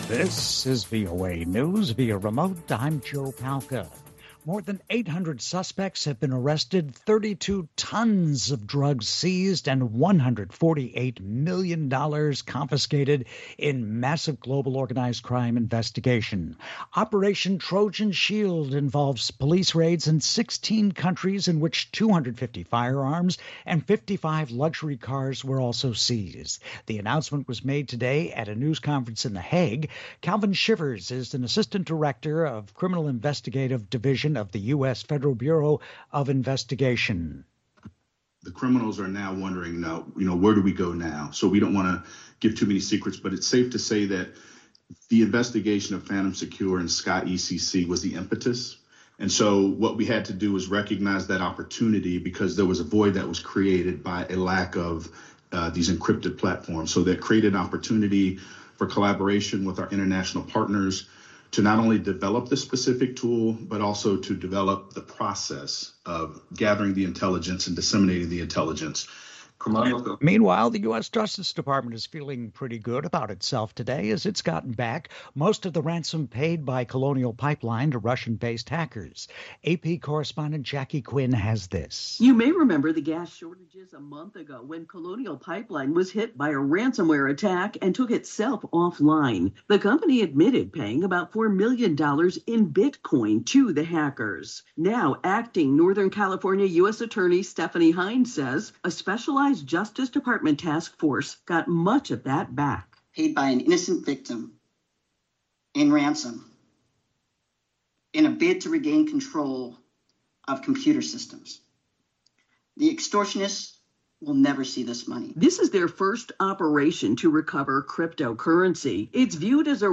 This is VOA News via remote. I'm Joe Palca. More than 800 suspects have been arrested, 32 tons of drugs seized, and $148 million confiscated in massive global organized crime investigation. Operation Trojan Shield involves police raids in 16 countries in which 250 firearms and 55 luxury cars were also seized. The announcement was made today at a news conference in The Hague. Calvin Shivers is an assistant director of Criminal Investigative Division of the U.S. Federal Bureau of Investigation. The criminals are now wondering, where do we go now? So we don't want to give too many secrets, but it's safe to say that the investigation of Phantom Secure and Scott ECC was the impetus. And so what we had to do was recognize that opportunity because there was a void that was created by a lack of these encrypted platforms. So that created an opportunity for collaboration with our international partners to not only develop the specific tool, but also to develop the process of gathering the intelligence and disseminating the intelligence. Meanwhile, the U.S. Justice Department is feeling pretty good about itself today as it's gotten back most of the ransom paid by Colonial Pipeline to Russian-based hackers. AP correspondent Jackie Quinn has this. You may remember the gas shortages a month ago when Colonial Pipeline was hit by a ransomware attack and took itself offline. The company admitted paying about $4 million in Bitcoin to the hackers. Now, acting Northern California U.S. Attorney Stephanie Hines says a specialized Justice Department task force got much of that back. Paid by an innocent victim in ransom in a bid to regain control of computer systems. The extortionists will never see this money. This is their first operation to recover cryptocurrency. It's viewed as a